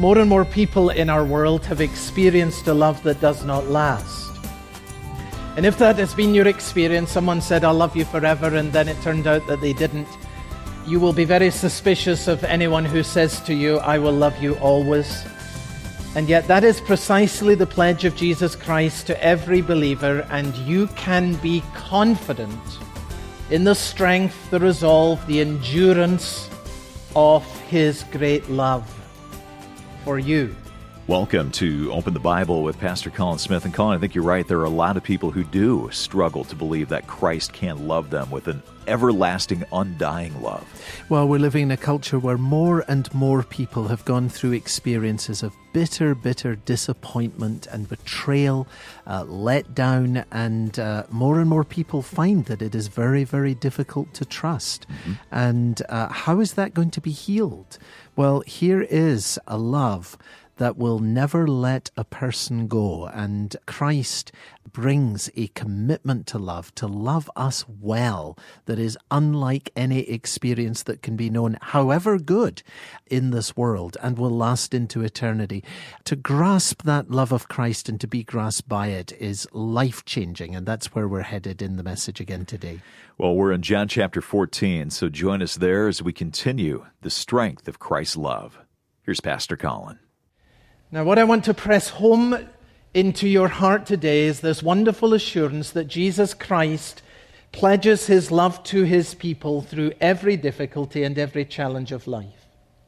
More and more people in our world have experienced a love that does not last. And if that has been your experience, someone said, "I'll love you forever," and then it turned out that they didn't, you will be very suspicious of anyone who says to you, "I will love you always." And yet that is precisely the pledge of Jesus Christ to every believer, and you can be confident in the strength, the resolve, the endurance of His great love for you. Welcome to Open the Bible with Pastor Colin Smith. And Colin, I think you're right. There are a lot of people who do struggle to believe that Christ can love them with an everlasting, undying love. Well, we're living in a culture where more and more people have gone through experiences of bitter disappointment and betrayal, letdown, and more people find that it is very, very difficult to trust. Mm-hmm. And how is that going to be healed? Well, here is a love that will never let a person go. And Christ brings a commitment to love us well, that is unlike any experience that can be known, however good, in this world and will last into eternity. To grasp that love of Christ and to be grasped by it is life-changing, and that's where we're headed in the message again today. Well, we're in John chapter 14, so join us there as we continue the strength of Christ's love. Here's Pastor Colin. Now, what I want to press home into your heart today is this wonderful assurance that Jesus Christ pledges His love to His people through every difficulty and every challenge of life.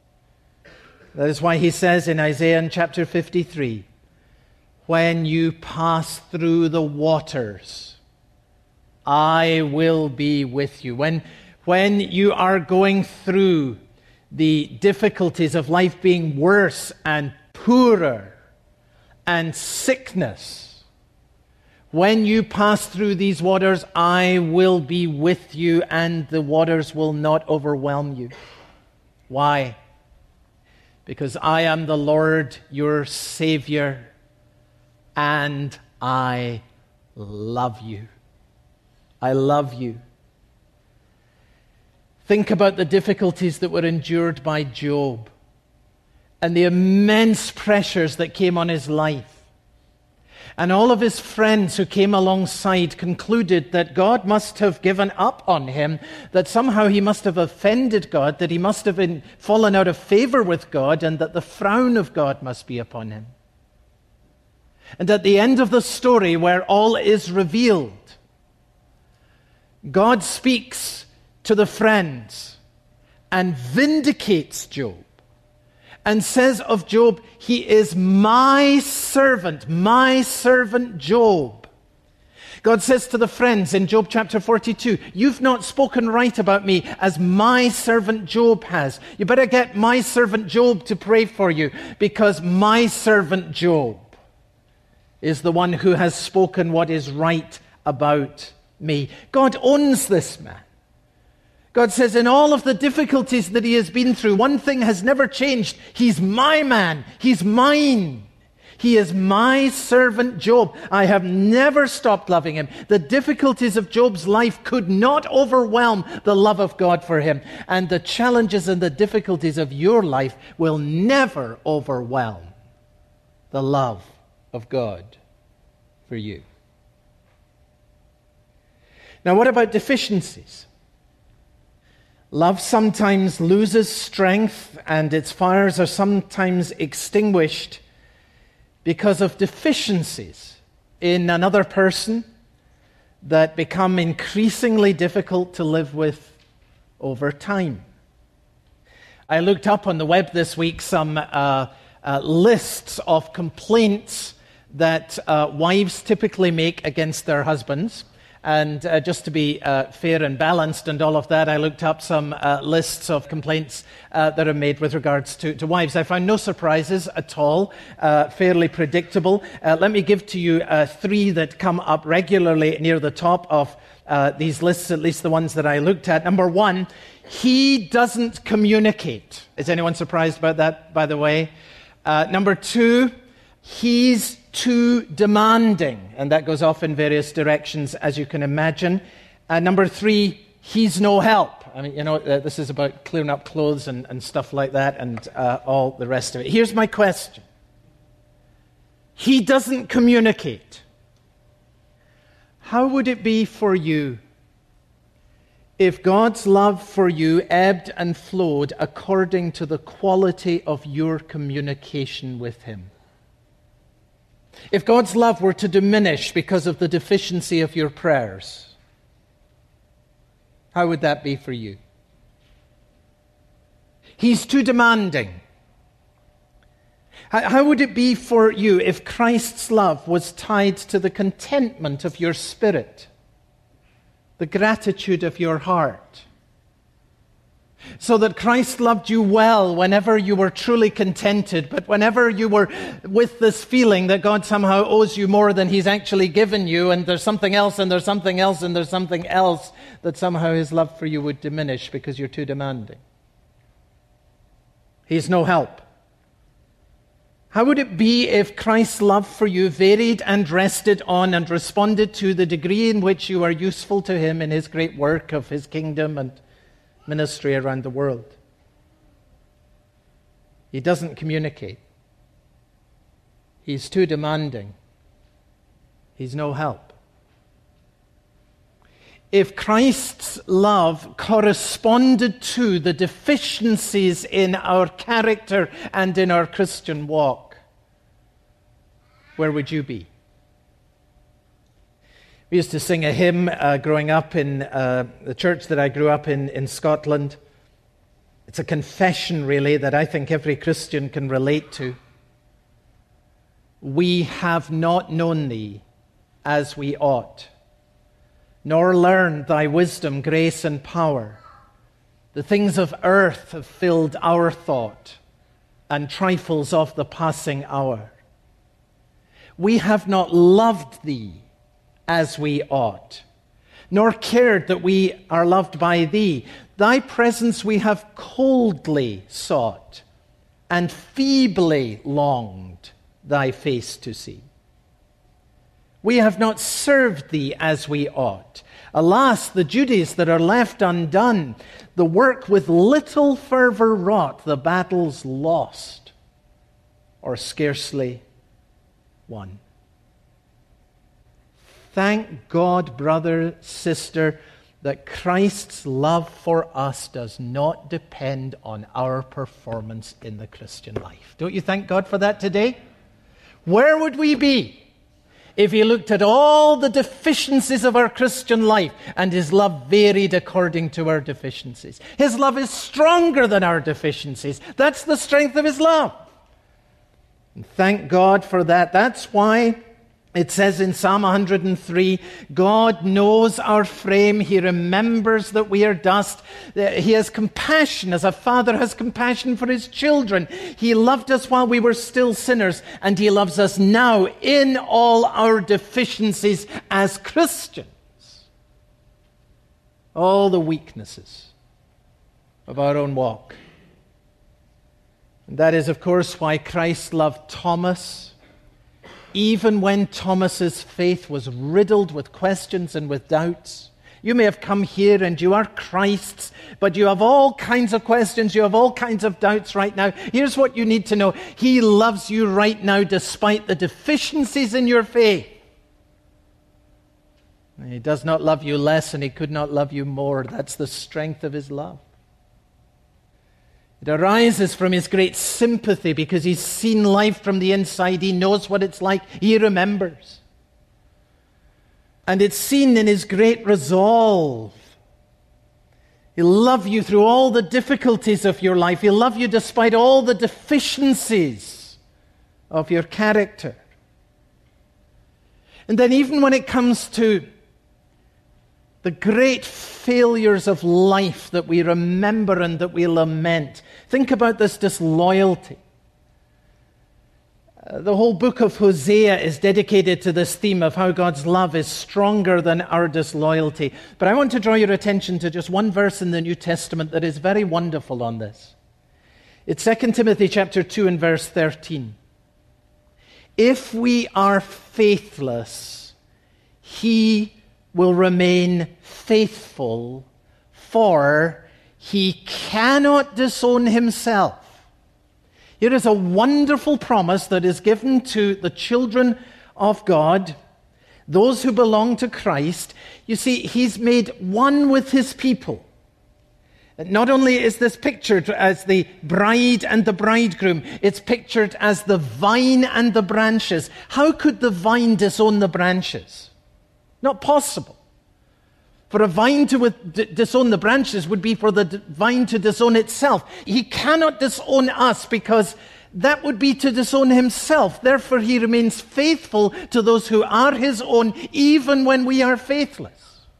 That is why He says in Isaiah in chapter 53, "When you pass through the waters, I will be with you." When you are going through the difficulties of life being worse and poorer and sickness, when you pass through these waters, I will be with you, and the waters will not overwhelm you. Why? Because I am the Lord, your Savior, and I love you. I love you. Think about the difficulties that were endured by Job and the immense pressures that came on his life. And all of his friends who came alongside concluded that God must have given up on him, that somehow he must have offended God, that he must have fallen out of favor with God, and that the frown of God must be upon him. And at the end of the story, where all is revealed, God speaks to the friends and vindicates Job and says of Job, "He is my servant Job." God says to the friends in Job chapter 42, "You've not spoken right about me as my servant Job has. You better get my servant Job to pray for you, because my servant Job is the one who has spoken what is right about me." God owns this man. God says in all of the difficulties that he has been through, one thing has never changed. He's my man. He's mine. He is my servant Job. I have never stopped loving him. The difficulties of Job's life could not overwhelm the love of God for him. And the challenges and the difficulties of your life will never overwhelm the love of God for you. Now, what about deficiencies? Love sometimes loses strength, and its fires are sometimes extinguished because of deficiencies in another person that become increasingly difficult to live with over time. I looked up on the web this week some lists of complaints that wives typically make against their husbands. And just to be fair and balanced and all of that, I looked up some lists of complaints that are made with regards to wives. I found no surprises at all, fairly predictable. Let me give to you three that come up regularly near the top of these lists, at least the ones that I looked at. Number one, he doesn't communicate. Is anyone surprised about that, by the way? Number two, he's too demanding, and that goes off in various directions, as you can imagine. Number three, he's no help. I mean, this is about clearing up clothes and stuff like that and all the rest of it. Here's my question. He doesn't communicate. How would it be for you if God's love for you ebbed and flowed according to the quality of your communication with Him? If God's love were to diminish because of the deficiency of your prayers, how would that be for you? He's too demanding. How would it be for you if Christ's love was tied to the contentment of your spirit, the gratitude of your heart, so that Christ loved you well whenever you were truly contented, but whenever you were with this feeling that God somehow owes you more than He's actually given you, and there's something else, and there's something else, and there's something else, that somehow His love for you would diminish because you're too demanding? He's no help. How would it be if Christ's love for you varied and rested on and responded to the degree in which you are useful to Him in His great work of His kingdom and ministry around the world? He doesn't communicate. He's too demanding. He's no help. If Christ's love corresponded to the deficiencies in our character and in our Christian walk, where would you be? We used to sing a hymn growing up in the church that I grew up in Scotland. It's a confession, really, that I think every Christian can relate to. We have not known Thee as we ought, nor learned Thy wisdom, grace, and power. The things of earth have filled our thought, and trifles of the passing hour. We have not loved Thee as we ought, nor cared that we are loved by Thee. Thy presence we have coldly sought, and feebly longed Thy face to see. We have not served Thee as we ought. Alas, the duties that are left undone, the work with little fervor wrought, the battles lost, or scarcely won. Thank God, brother, sister, that Christ's love for us does not depend on our performance in the Christian life. Don't you thank God for that today? Where would we be if He looked at all the deficiencies of our Christian life and His love varied according to our deficiencies? His love is stronger than our deficiencies. That's the strength of His love. And thank God for that. That's why it says in Psalm 103, God knows our frame. He remembers that we are dust. He has compassion as a father has compassion for his children. He loved us while we were still sinners, and He loves us now in all our deficiencies as Christians. All the weaknesses of our own walk. And that is, of course, why Christ loved Thomas, even when Thomas's faith was riddled with questions and with doubts. You may have come here and you are Christ's, but you have all kinds of questions, you have all kinds of doubts right now. Here's what you need to know. He loves you right now despite the deficiencies in your faith. He does not love you less, and He could not love you more. That's the strength of His love. It arises from His great sympathy because He's seen life from the inside. He knows what it's like. He remembers. And it's seen in His great resolve. He'll love you through all the difficulties of your life. He'll love you despite all the deficiencies of your character. And then even when it comes to the great failures of life that we remember and that we lament, think about this disloyalty. The whole book of Hosea is dedicated to this theme of how God's love is stronger than our disloyalty. But I want to draw your attention to just one verse in the New Testament that is very wonderful on this. It's 2 Timothy chapter 2 and verse 13. If we are faithless, He will remain faithful, for he cannot disown himself. Here is a wonderful promise that is given to the children of God, those who belong to Christ. You see, he's made one with his people. Not only is this pictured as the bride and the bridegroom, it's pictured as the vine and the branches. How could the vine disown the branches? Not possible. For a vine to disown the branches would be for the vine to disown itself. He cannot disown us because that would be to disown himself. Therefore, he remains faithful to those who are his own, even when we are faithless.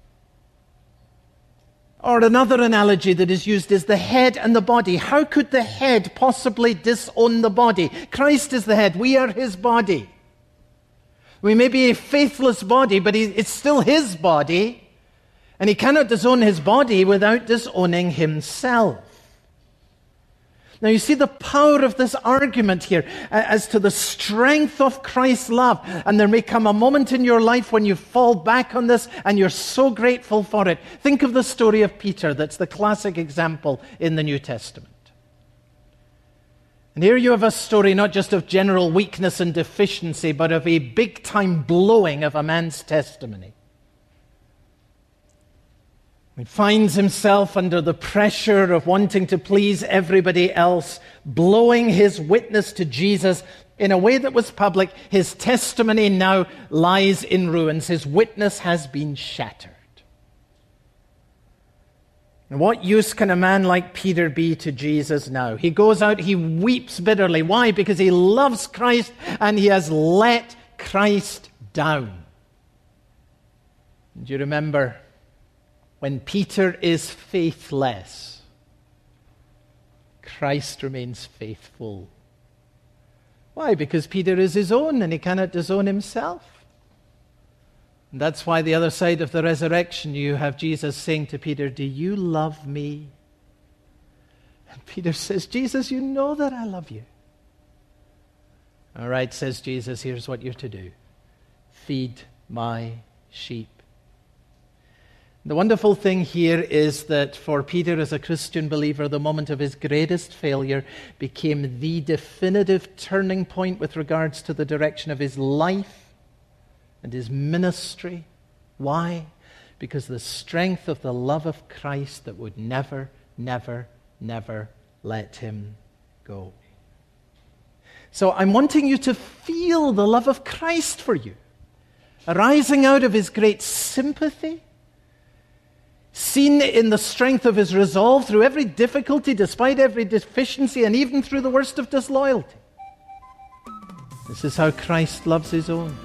Or another analogy that is used is the head and the body. How could the head possibly disown the body? Christ is the head. We are his body. We may be a faithless body, but it's still his body. And he cannot disown his body without disowning himself. Now you see the power of this argument here as to the strength of Christ's love. And there may come a moment in your life when you fall back on this and you're so grateful for it. Think of the story of Peter. That's the classic example in the New Testament. And here you have a story not just of general weakness and deficiency, but of a big-time blowing of a man's testimony. He finds himself under the pressure of wanting to please everybody else, blowing his witness to Jesus in a way that was public. His testimony now lies in ruins. His witness has been shattered. And what use can a man like Peter be to Jesus now? He goes out, he weeps bitterly. Why? Because he loves Christ and he has let Christ down. Do you remember? When Peter is faithless, Christ remains faithful. Why? Because Peter is his own and he cannot disown himself. And that's why the other side of the resurrection, you have Jesus saying to Peter, "Do you love me?" And Peter says, "Jesus, you know that I love you." "All right," says Jesus, "here's what you're to do. Feed my sheep." The wonderful thing here is that for Peter as a Christian believer, the moment of his greatest failure became the definitive turning point with regards to the direction of his life and his ministry. Why? Because the strength of the love of Christ that would never, never, never let him go. So I'm wanting you to feel the love of Christ for you, arising out of his great sympathy, seen in the strength of his resolve through every difficulty, despite every deficiency, and even through the worst of disloyalty. This is how Christ loves his own.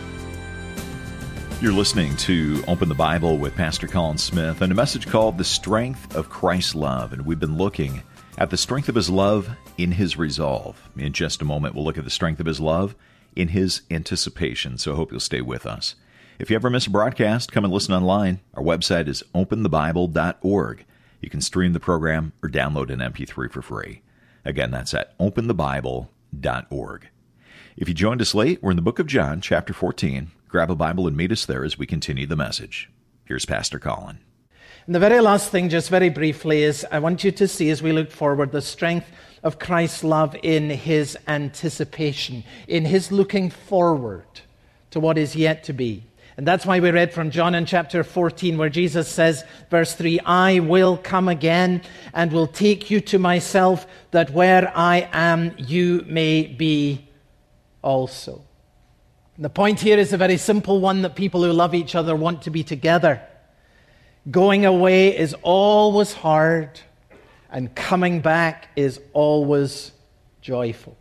You're listening to Open the Bible with Pastor Colin Smith and a message called The Strength of Christ's Love. And we've been looking at the strength of his love in his resolve. In just a moment, we'll look at the strength of his love in his anticipation. So I hope you'll stay with us. If you ever miss a broadcast, come and listen online. Our website is openthebible.org. You can stream the program or download an MP3 for free. Again, that's at openthebible.org. If you joined us late, we're in the book of John, chapter 14. Grab a Bible and meet us there as we continue the message. Here's Pastor Colin. And the very last thing, just very briefly, is I want you to see as we look forward the strength of Christ's love in his anticipation, in his looking forward to what is yet to be. And that's why we read from John in chapter 14 where Jesus says, verse 3, "I will come again and will take you to myself, that where I am, you may be also." And the point here is a very simple one, that people who love each other want to be together. Going away is always hard, and coming back is always joyful.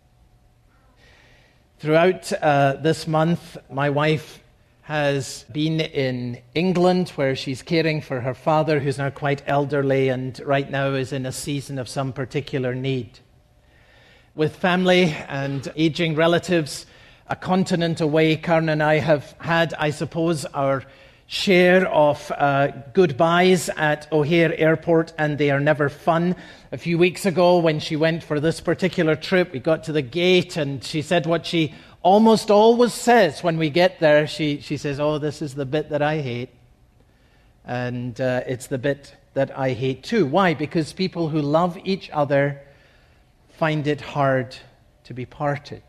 Throughout this month, my wife has been in England where she's caring for her father, who's now quite elderly and right now is in a season of some particular need. With family and aging relatives a continent away, Karen and I have had, I suppose, our share of goodbyes at O'Hare Airport, and they are never fun. A few weeks ago when she went for this particular trip, we got to the gate and she said what she almost always says when we get there. She says, "Oh, this is the bit that I hate." And it's the bit that I hate too. Why? Because people who love each other find it hard to be parted.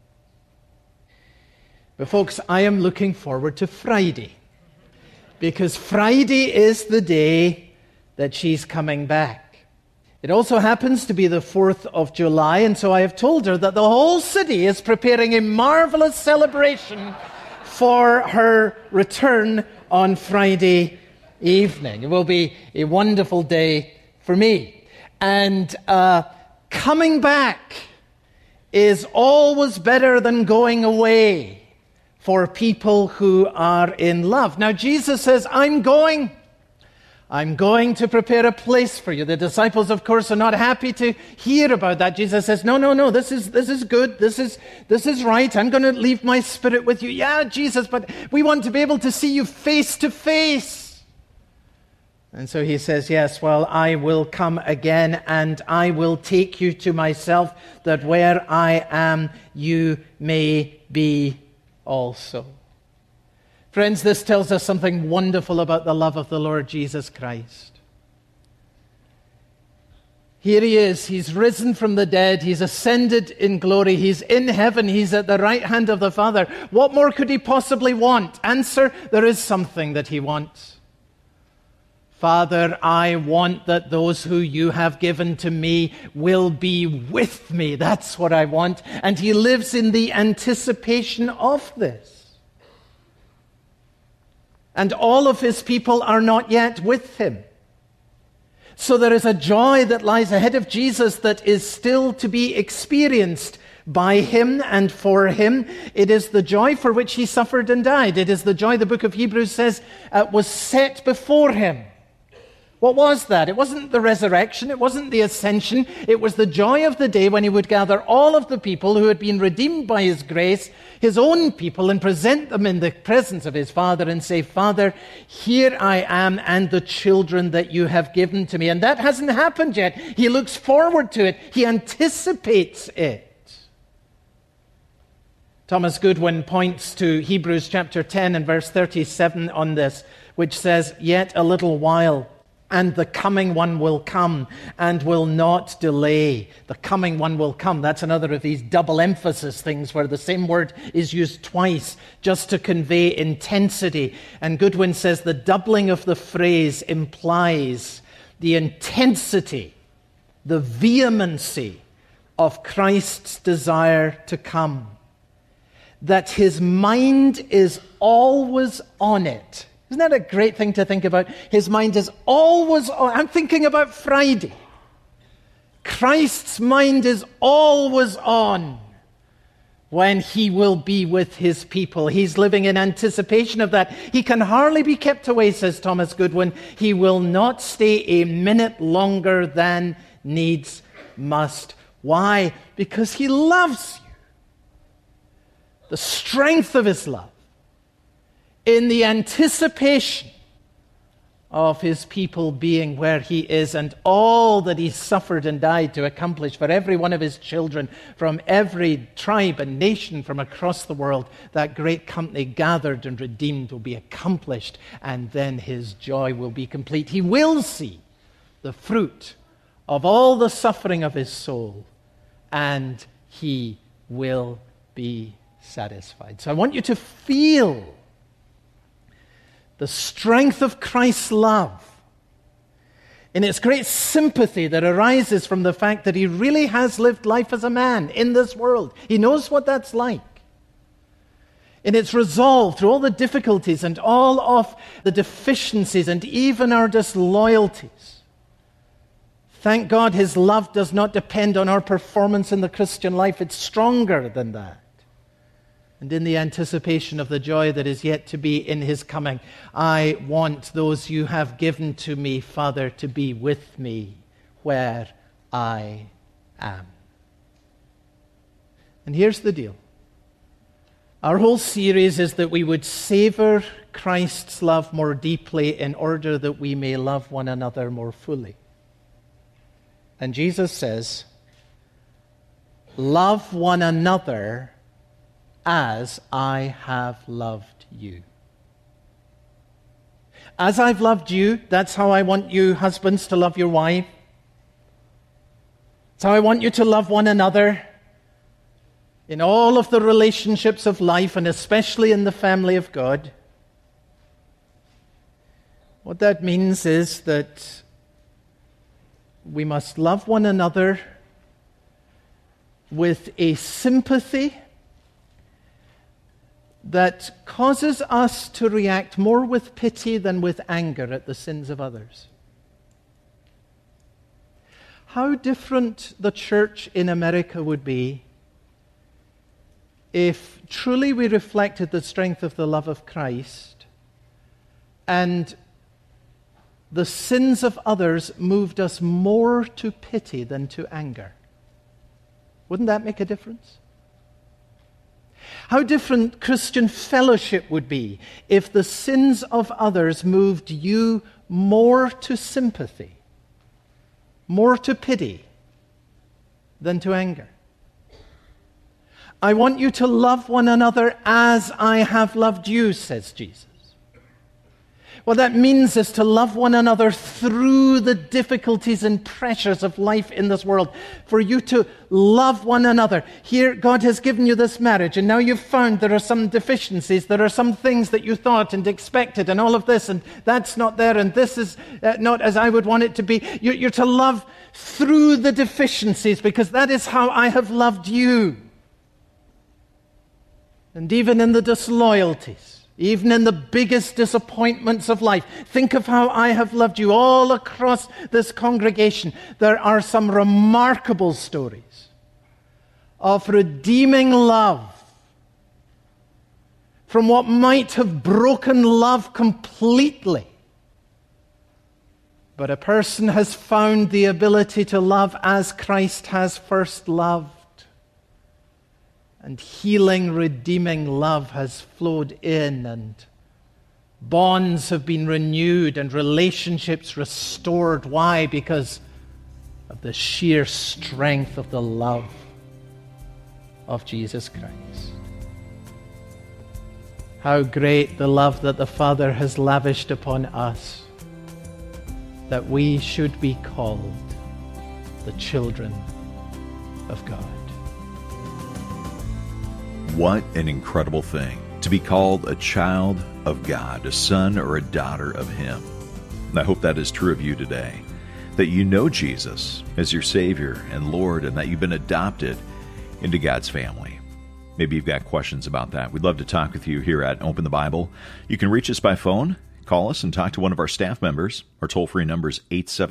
But folks, I am looking forward to Friday, because Friday is the day that she's coming back. It also happens to be the 4th of July, and so I have told her that the whole city is preparing a marvelous celebration for her return on Friday evening. It will be a wonderful day for me. And coming back is always better than going away for people who are in love. Now, Jesus says, I'm going to prepare a place for you. The disciples, of course, are not happy to hear about that. Jesus says, no, this is good. This is right. I'm going to leave my Spirit with you. Yeah, Jesus, but we want to be able to see you face to face. And so he says, yes, well, I will come again, and I will take you to myself, that where I am, you may be also. Friends, this tells us something wonderful about the love of the Lord Jesus Christ. Here he is. He's risen from the dead. He's ascended in glory. He's in heaven. He's at the right hand of the Father. What more could he possibly want? Answer, there is something that he wants. Father, I want that those who you have given to me will be with me. That's what I want. And he lives in the anticipation of this. And all of his people are not yet with him. So there is a joy that lies ahead of Jesus that is still to be experienced by him and for him. It is the joy for which he suffered and died. It is the joy, the book of Hebrews says, was set before him. What was that? It wasn't the resurrection. It wasn't the ascension. It was the joy of the day when he would gather all of the people who had been redeemed by his grace, his own people, and present them in the presence of his Father and say, Father, here I am and the children that you have given to me. And that hasn't happened yet. He looks forward to it. He anticipates it. Thomas Goodwin points to Hebrews chapter 10 and verse 37 on this, which says, yet a little while, and the coming one will come and will not delay. The coming one will come. That's another of these double emphasis things where the same word is used twice just to convey intensity. And Goodwin says the doubling of the phrase implies the intensity, the vehemency of Christ's desire to come. That his mind is always on it. Isn't that a great thing to think about? His mind is always on. I'm thinking about Friday. Christ's mind is always on when he will be with his people. He's living in anticipation of that. He can hardly be kept away, says Thomas Goodwin. He will not stay a minute longer than needs must. Why? Because he loves you. The strength of his love in the anticipation of his people being where he is and all that he suffered and died to accomplish for every one of his children from every tribe and nation from across the world. That great company gathered and redeemed will be accomplished, and then his joy will be complete. He will see the fruit of all the suffering of his soul, and he will be satisfied. So I want you to feel the strength of Christ's love in its great sympathy that arises from the fact that he really has lived life as a man in this world. He knows what that's like. In its resolve through all the difficulties and all of the deficiencies and even our disloyalties. Thank God his love does not depend on our performance in the Christian life. It's stronger than that. And in the anticipation of the joy that is yet to be in his coming, I want those you have given to me, Father, to be with me where I am. And here's the deal. Our whole series is that we would savor Christ's love more deeply in order that we may love one another more fully. And Jesus says, love one another as I have loved you. As I've loved you, that's how I want you, husbands, to love your wife. That's how I want you to love one another in all of the relationships of life, and especially in the family of God. What that means is that we must love one another with a sympathy that causes us to react more with pity than with anger at the sins of others. How different the church in America would be if truly we reflected the strength of the love of Christ and the sins of others moved us more to pity than to anger. Wouldn't that make a difference? How different Christian fellowship would be if the sins of others moved you more to sympathy, more to pity than to anger. I want you to love one another as I have loved you, says Jesus. What that means is to love one another through the difficulties and pressures of life in this world. For you to love one another. Here, God has given you this marriage, and now you've found there are some deficiencies. There are some things that you thought and expected, and all of this, and that's not there, and this is not as I would want it to be. You're to love through the deficiencies, because that is how I have loved you. And even in the disloyalties, even in the biggest disappointments of life, think of how I have loved you. All across this congregation, there are some remarkable stories of redeeming love from what might have broken love completely. But a person has found the ability to love as Christ has first loved. And healing, redeeming love has flowed in, and bonds have been renewed and relationships restored. Why? Because of the sheer strength of the love of Jesus Christ. How great the love that the Father has lavished upon us, that we should be called the children of God. What an incredible thing to be called a child of God, a son or a daughter of Him. And I hope that is true of you today, that you know Jesus as your Savior and Lord, and that you've been adopted into God's family. Maybe you've got questions about that. We'd love to talk with you here at Open the Bible. You can reach us by phone, call us and talk to one of our staff members. Our toll-free number is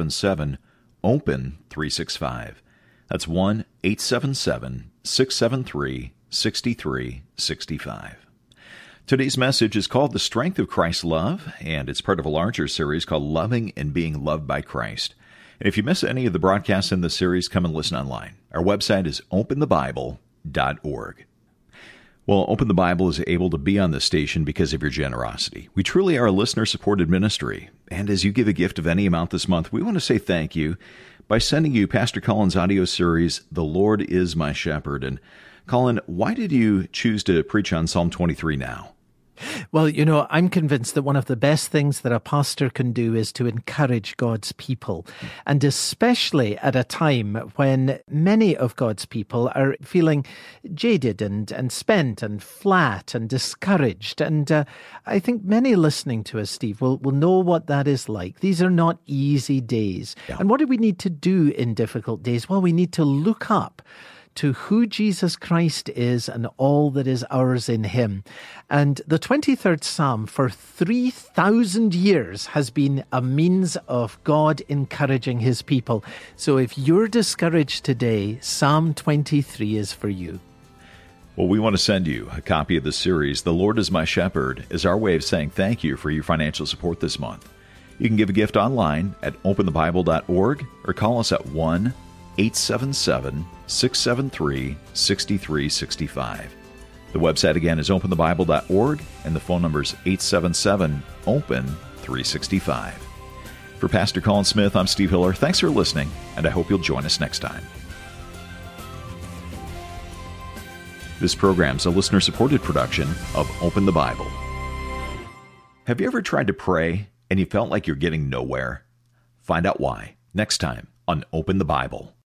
877-OPEN-365. That's 1-877-673-6365. Today's message is called The Strength of Christ's Love, and it's part of a larger series called Loving and Being Loved by Christ. And if you miss any of the broadcasts in this series, come and listen online. Our website is openthebible.org. Well, Open the Bible is able to be on this station because of your generosity. We truly are a listener-supported ministry, and as you give a gift of any amount this month, we want to say thank you by sending you Pastor Colin's audio series, The Lord is My Shepherd. And Colin, why did you choose to preach on Psalm 23 now? Well, I'm convinced that one of the best things that a pastor can do is to encourage God's people, and especially at a time when many of God's people are feeling jaded and spent and flat and discouraged. And I think many listening to us, Steve, will know what that is like. These are not easy days. Yeah. And what do we need to do in difficult days? Well, we need to look up to who Jesus Christ is and all that is ours in Him. And the 23rd Psalm for 3,000 years has been a means of God encouraging His people. So if you're discouraged today, Psalm 23 is for you. Well, we want to send you a copy of the series, The Lord is My Shepherd, as our way of saying thank you for your financial support this month. You can give a gift online at openthebible.org or call us at 1-877-673-6365. The website again is openthebible.org, and the phone number is 877-OPEN-365. For Pastor Colin Smith, I'm Steve Hiller. Thanks for listening, and I hope you'll join us next time. This program's a listener-supported production of Open the Bible. Have you ever tried to pray and you felt like you're getting nowhere? Find out why next time on Open the Bible.